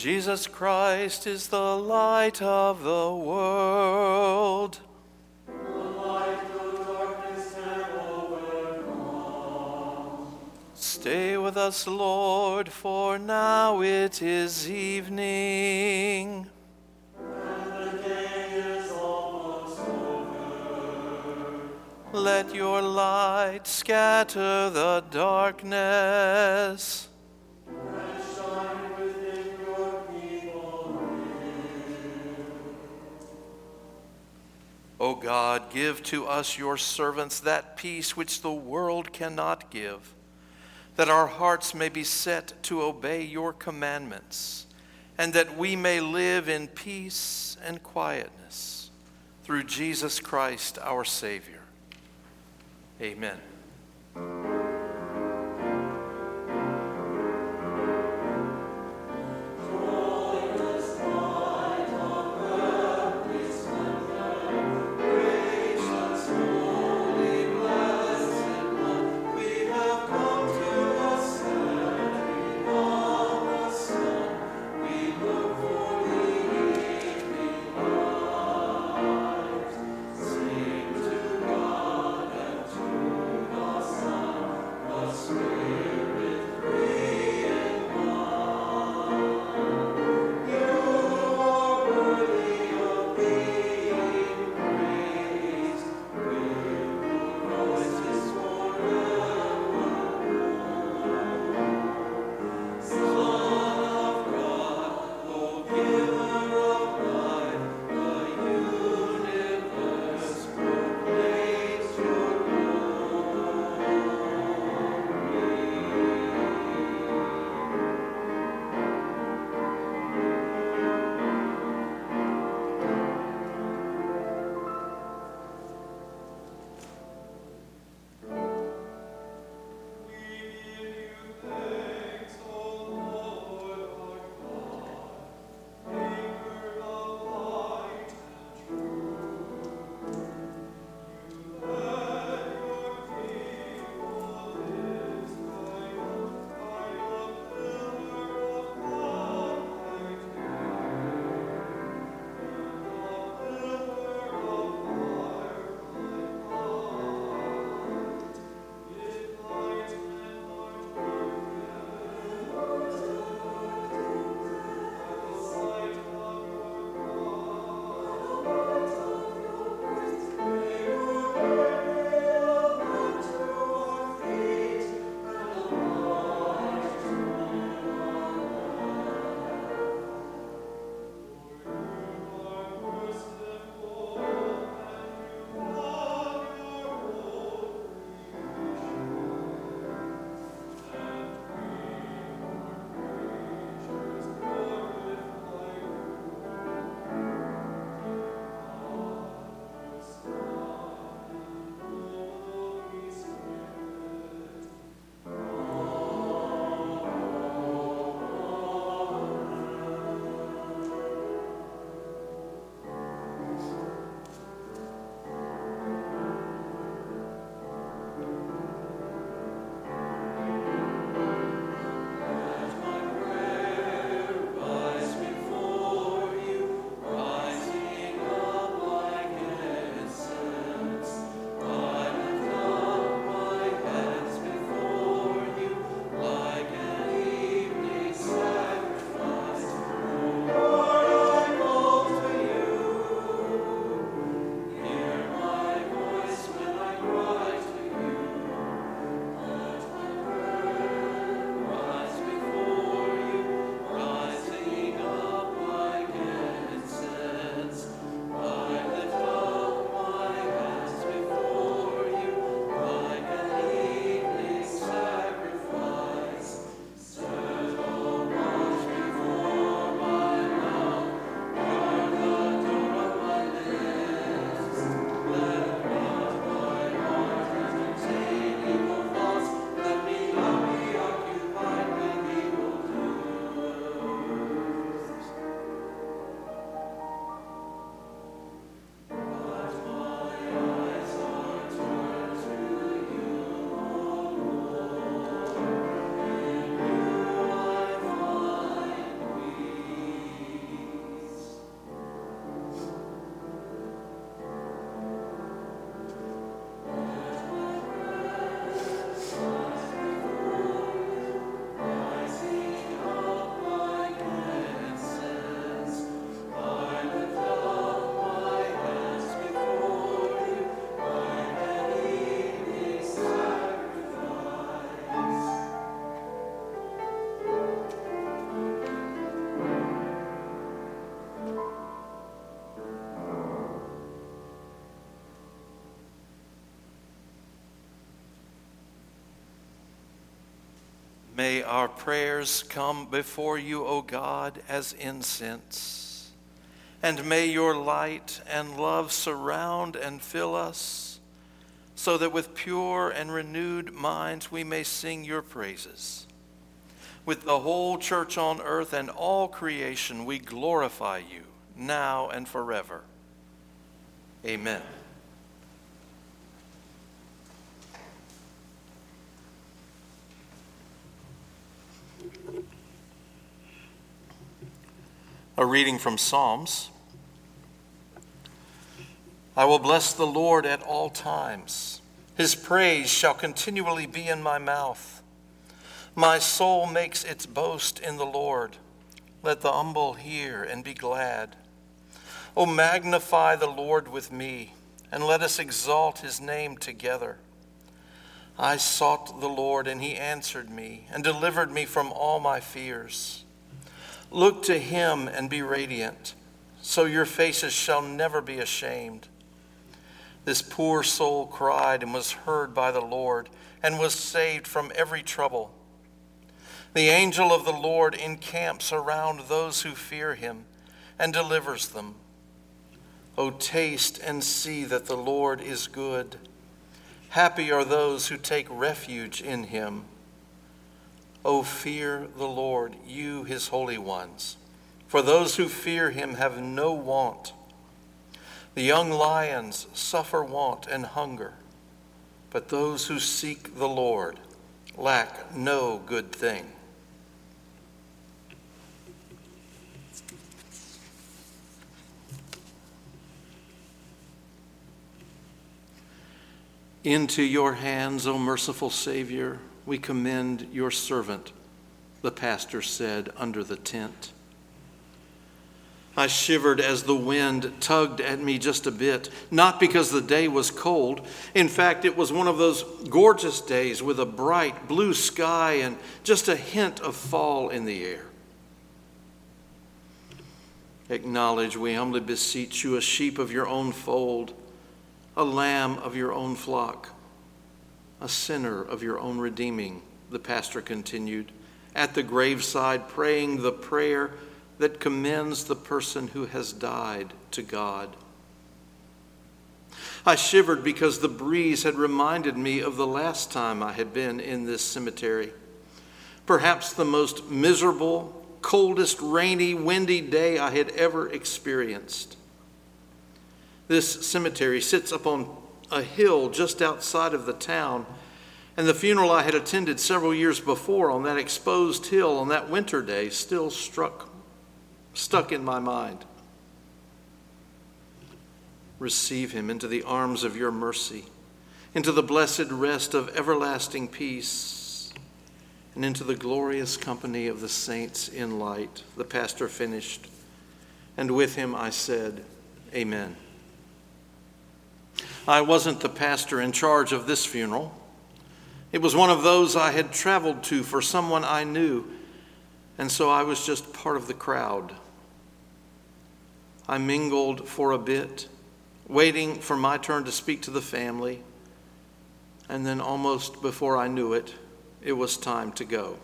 Jesus Christ is the light of the world. Stay with us, Lord, for now it is evening. And the day is almost over. Let your light scatter the darkness. And shine within your people near. O God, give to us, your servants, that peace which the world cannot give, that our hearts may be set to obey your commandments, and that we may live in peace and quietness, through Jesus Christ our Savior. Amen. May our prayers come before you, O God, as incense. And may your light and love surround and fill us, so that with pure and renewed minds we may sing your praises. With the whole church on earth and all creation, we glorify you now and forever. Amen. A reading from Psalms. I will bless the Lord at all times. His praise shall continually be in my mouth. My soul makes its boast in the Lord. Let the humble hear and be glad. O magnify the Lord with me, and let us exalt his name together. I sought the Lord, and he answered me, and delivered me from all my fears. Look to him and be radiant, so your faces shall never be ashamed. This poor soul cried and was heard by the Lord, and was saved from every trouble. The angel of the Lord encamps around those who fear him, and delivers them. O taste and see that the Lord is good. Happy are those who take refuge in him. O fear the Lord, you his holy ones, for those who fear him have no want. The young lions suffer want and hunger, but those who seek the Lord lack no good thing. Into your hands, O merciful Savior, we commend your servant, the pastor said under the tent. I shivered as the wind tugged at me just a bit, not because the day was cold. In fact, it was one of those gorgeous days with a bright blue sky and just a hint of fall in the air. Acknowledge, we humbly beseech you, a sheep of your own fold, a lamb of your own flock, a sinner of your own redeeming, the pastor continued, at the graveside praying the prayer that commends the person who has died to God. I shivered because the breeze had reminded me of the last time I had been in this cemetery. Perhaps the most miserable, coldest, rainy, windy day I had ever experienced. This cemetery sits up on a hill just outside of the town, and the funeral I had attended several years before on that exposed hill on that winter day still stuck in my mind. Receive him into the arms of your mercy, into the blessed rest of everlasting peace, and into the glorious company of the saints in light, the pastor finished. And with him I said, Amen. I wasn't the pastor in charge of this funeral. It was one of those I had traveled to for someone I knew, and so I was just part of the crowd. I mingled for a bit, waiting for my turn to speak to the family, and then almost before I knew it, it was time to go.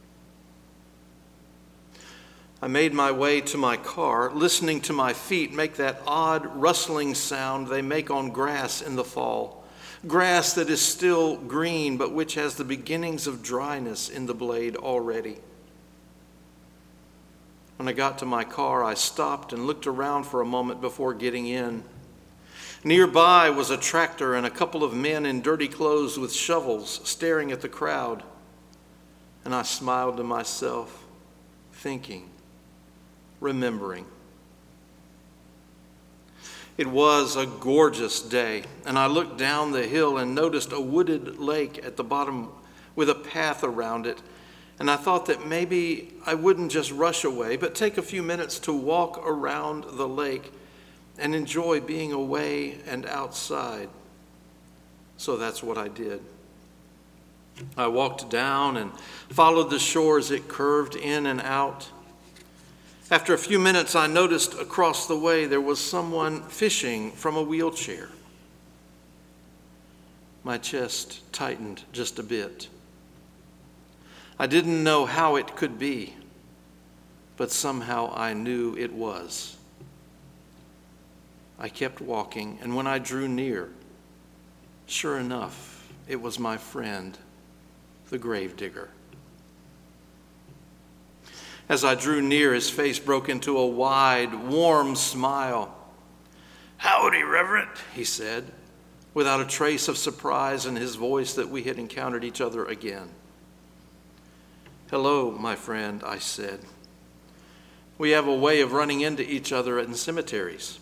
I made my way to my car, listening to my feet make that odd rustling sound they make on grass in the fall. Grass that is still green, but which has the beginnings of dryness in the blade already. When I got to my car, I stopped and looked around for a moment before getting in. Nearby was a tractor and a couple of men in dirty clothes with shovels staring at the crowd. And I smiled to myself, thinking, remembering. It was a gorgeous day, and I looked down the hill and noticed a wooded lake at the bottom with a path around it. And I thought that maybe I wouldn't just rush away, but take a few minutes to walk around the lake and enjoy being away and outside. So that's what I did. I walked down and followed the shore as it curved in and out. After a few minutes, I noticed across the way there was someone fishing from a wheelchair. My chest tightened just a bit. I didn't know how it could be, but somehow I knew it was. I kept walking, and when I drew near, sure enough, it was my friend, the gravedigger. As I drew near, his face broke into a wide, warm smile. "Howdy, Reverend," he said, without a trace of surprise in his voice that we had encountered each other again. "Hello, my friend," I said. "We have a way of running into each other in cemeteries."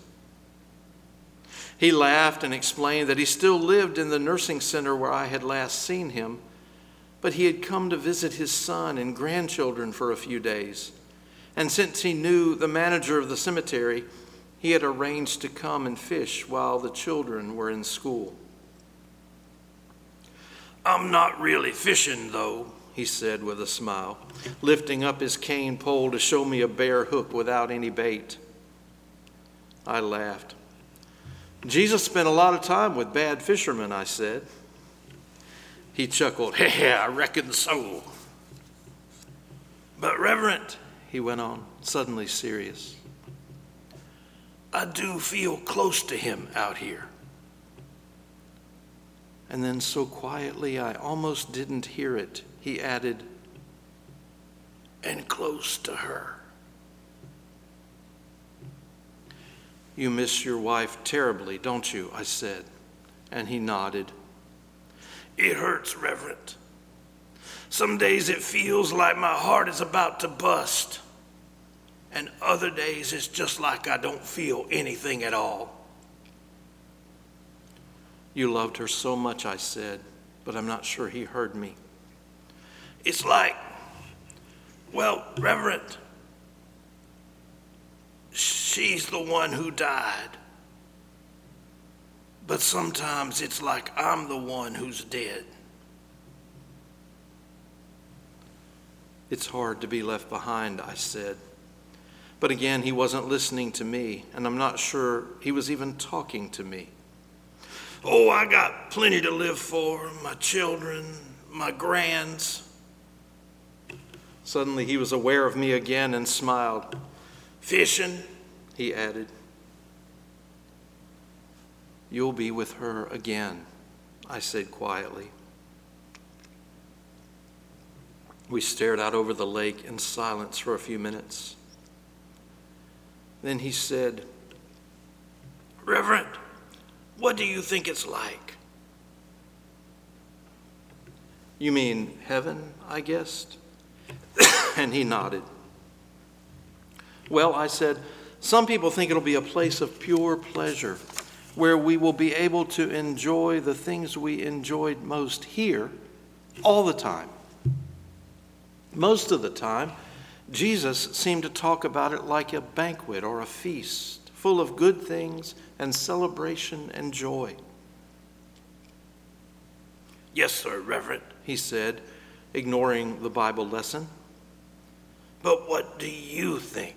He laughed and explained that he still lived in the nursing center where I had last seen him, but he had come to visit his son and grandchildren for a few days. And since he knew the manager of the cemetery, he had arranged to come and fish while the children were in school. "I'm not really fishing, though," he said with a smile, lifting up his cane pole to show me a bare hook without any bait. I laughed. "Jesus spent a lot of time with bad fishermen," I said. He chuckled. "Yeah, I reckon so. But Reverend," he went on, suddenly serious, "I do feel close to him out here." And then so quietly I almost didn't hear it, he added, "And close to her." "You miss your wife terribly, don't you?" I said, and he nodded. "It hurts, Reverend. Some days it feels like my heart is about to bust, and other days it's just like I don't feel anything at all." "You loved her so much," I said, but I'm not sure he heard me. "It's like, well, Reverend, she's the one who died. But sometimes it's like I'm the one who's dead." "It's hard to be left behind," I said. But again, he wasn't listening to me, and I'm not sure he was even talking to me. "Oh, I got plenty to live for, my children, my grands." Suddenly he was aware of me again and smiled. "Fishing," he added. "You'll be with her again," I said quietly. We stared out over the lake in silence for a few minutes. Then he said, "Reverend, what do you think it's like?" "You mean heaven?" I guessed. And he nodded. "Well," I said, "some people think it'll be a place of pure pleasure, where we will be able to enjoy the things we enjoyed most here all the time." Most of the time, Jesus seemed to talk about it like a banquet or a feast, full of good things and celebration and joy. "Yes, sir, Reverend," he said, ignoring the Bible lesson. "But what do you think?"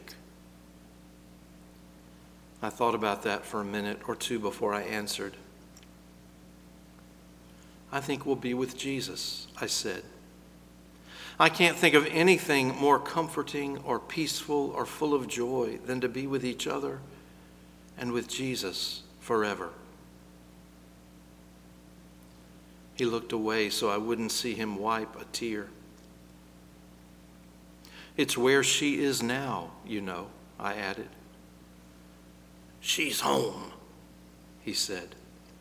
I thought about that for a minute or two before I answered. "I think we'll be with Jesus," I said. "I can't think of anything more comforting or peaceful or full of joy than to be with each other and with Jesus forever." He looked away so I wouldn't see him wipe a tear. "It's where she is now, you know," I added. "She's home," he said.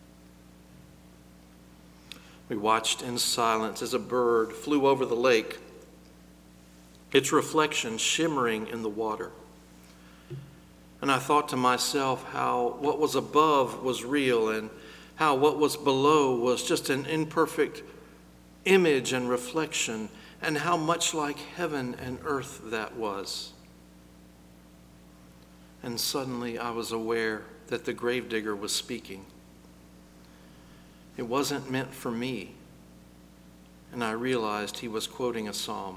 We watched in silence as a bird flew over the lake, its reflection shimmering in the water. And I thought to myself how what was above was real and how what was below was just an imperfect image and reflection, and how much like heaven and earth that was. And suddenly I was aware that the gravedigger was speaking. It wasn't meant for me, and I realized he was quoting a psalm.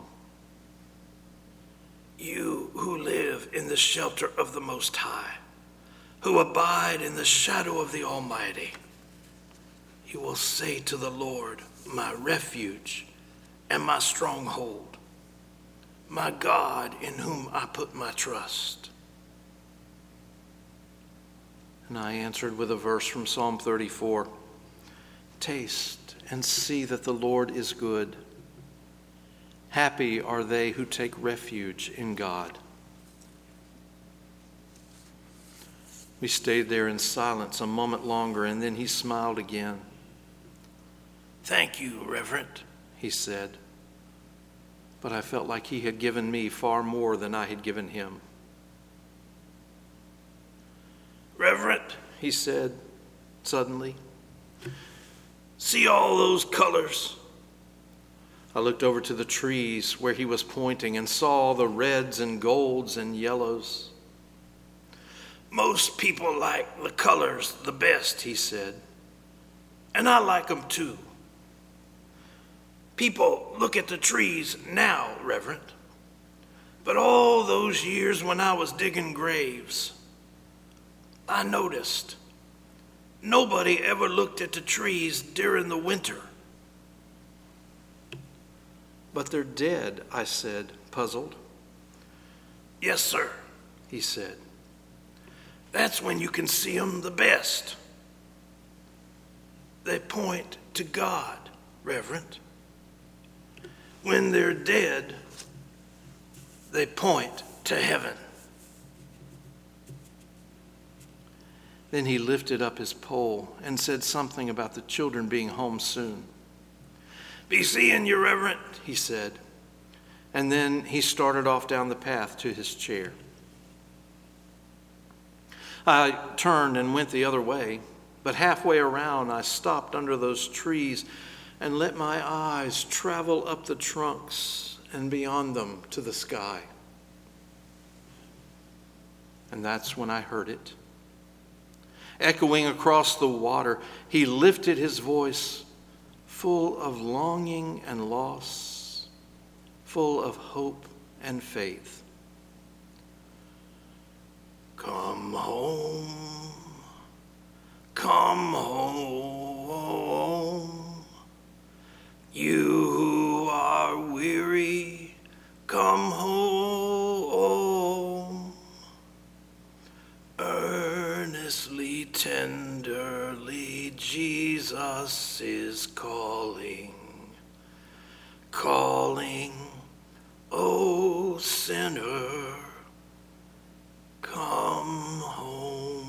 "You who live in the shelter of the Most High, who abide in the shadow of the Almighty, you will say to the Lord, my refuge and my stronghold, my God in whom I put my trust. And I answered with a verse from Psalm 34. Taste and see that the Lord is good. Happy are they who take refuge in God. We stayed there in silence a moment longer, and then he smiled again. Thank you, Reverend, he said. But I felt like he had given me far more than I had given him. Reverend, he said suddenly. See all those colors? I looked over to the trees where he was pointing and saw the reds and golds and yellows. Most people like the colors the best, he said. And I like them too. People look at the trees now, Reverend. But all those years when I was digging graves, I noticed nobody ever looked at the trees during the winter. But they're dead, I said, puzzled. Yes, sir, he said. That's when you can see them the best. They point to God, Reverend. When they're dead, they point to heaven. Then he lifted up his pole and said something about the children being home soon. Be seeing you, Reverend, he said. And then he started off down the path to his chair. I turned and went the other way, but halfway around I stopped under those trees and let my eyes travel up the trunks and beyond them to the sky. And that's when I heard it. Echoing across the water, he lifted his voice, full of longing and loss, full of hope and faith. Come home, come home. You who are weary, come home. Earnestly, tenderly, Jesus is calling, calling, O sinner, come home.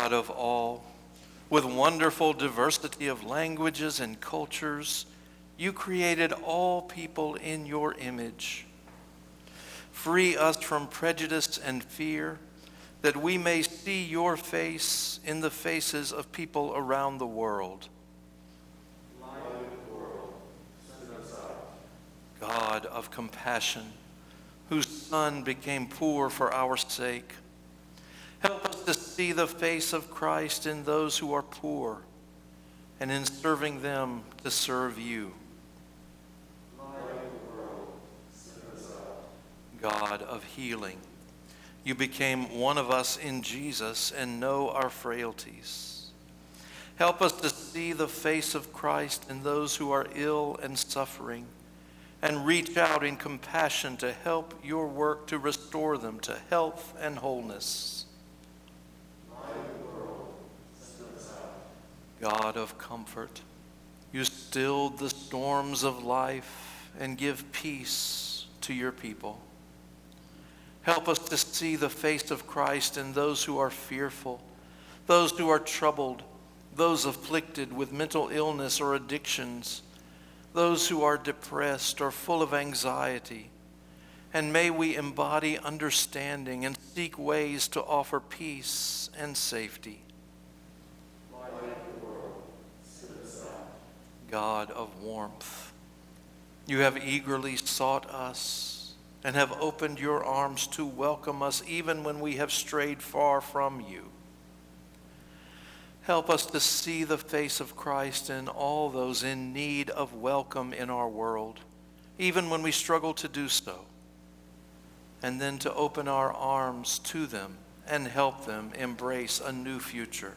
God of all, with wonderful diversity of languages and cultures, you created all people in your image. Free us from prejudice and fear, that we may see your face in the faces of people around the world. God of compassion, whose Son became poor for our sake, help us to see the face of Christ in those who are poor, and in serving them to serve you. God of healing, you became one of us in Jesus and know our frailties. Help us to see the face of Christ in those who are ill and suffering, and reach out in compassion to help your work to restore them to health and wholeness. God of comfort, you stilled the storms of life and give peace to your people. Help us to see the face of Christ in those who are fearful, those who are troubled, those afflicted with mental illness or addictions, those who are depressed or full of anxiety. And may we embody understanding and seek ways to offer peace and safety. God of warmth, you have eagerly sought us and have opened your arms to welcome us even when we have strayed far from you. Help us to see the face of Christ in all those in need of welcome in our world, even when we struggle to do so, and then to open our arms to them and help them embrace a new future.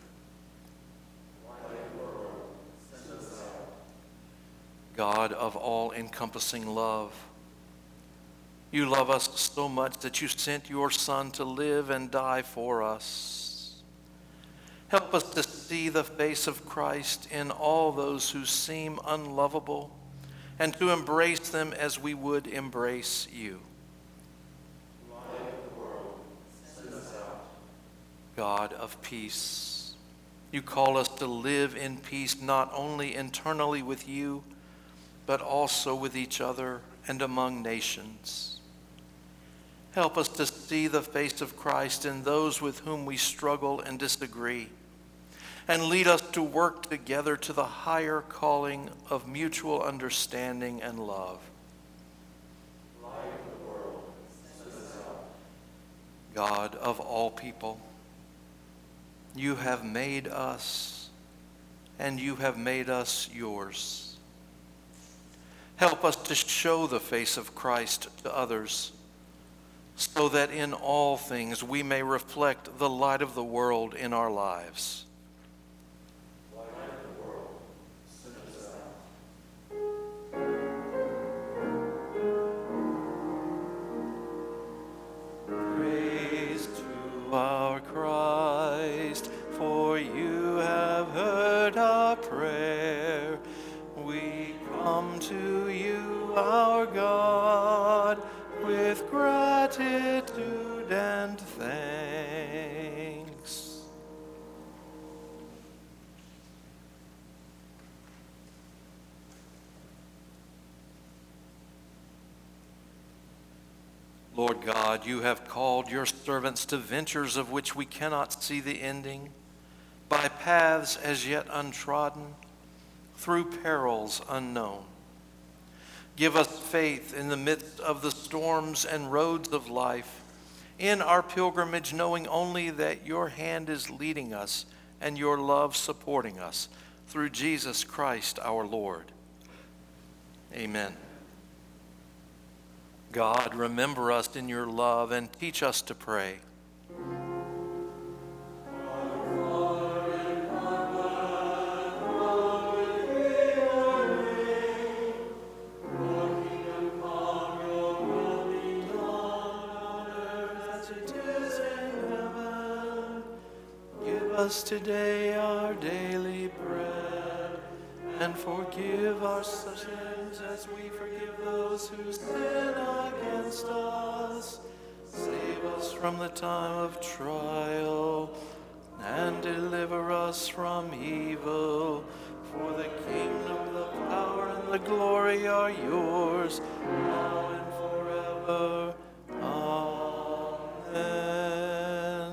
God of all-encompassing love, you love us so much that you sent your Son to live and die for us. Help us to see the face of Christ in all those who seem unlovable and to embrace them as we would embrace you. God of peace, you call us to live in peace not only internally with you, but also with each other and among nations. Help us to see the face of Christ in those with whom we struggle and disagree, and lead us to work together to the higher calling of mutual understanding and love. God of all people, you have made us, and you have made us yours. Help us to show the face of Christ to others, so that in all things we may reflect the light of the world in our lives. Praise to our Christ, for you have heard our prayer. We come to you, our God, with gratitude and thanks. Lord God, you have called your servants to ventures of which we cannot see the ending, by paths as yet untrodden, through perils unknown. Give us faith in the midst of the storms and roads of life, in our pilgrimage knowing only that your hand is leading us and your love supporting us, through Jesus Christ our Lord. Amen. God, remember us in your love and teach us to pray. Us today our daily bread, and forgive our sins as we forgive those who sin against us. Save us from the time of trial, and deliver us from evil. For the kingdom, the power, and the glory are yours, now and forever. Amen.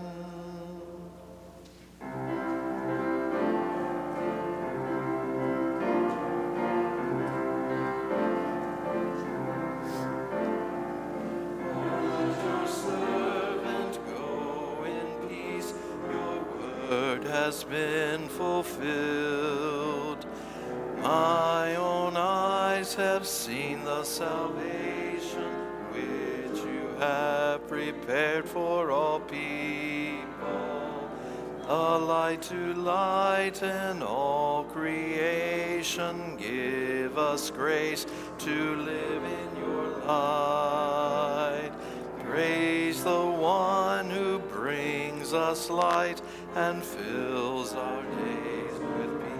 Let your servant go in peace. Your word has been fulfilled. My own eyes have seen the salvation which you have prepared for all people, a light to lighten all creation. Give us grace to live in your light. Praise the one who brings us light and fills our days with peace.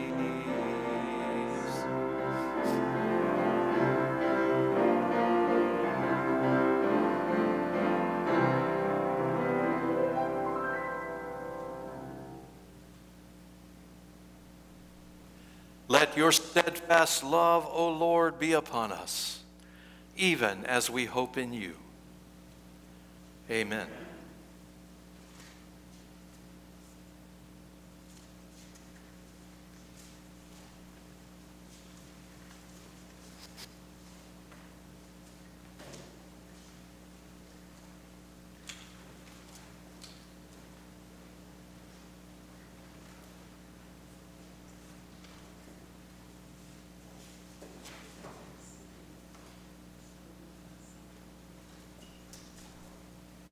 Let your steadfast love, O Lord, be upon us, even as we hope in you. Amen.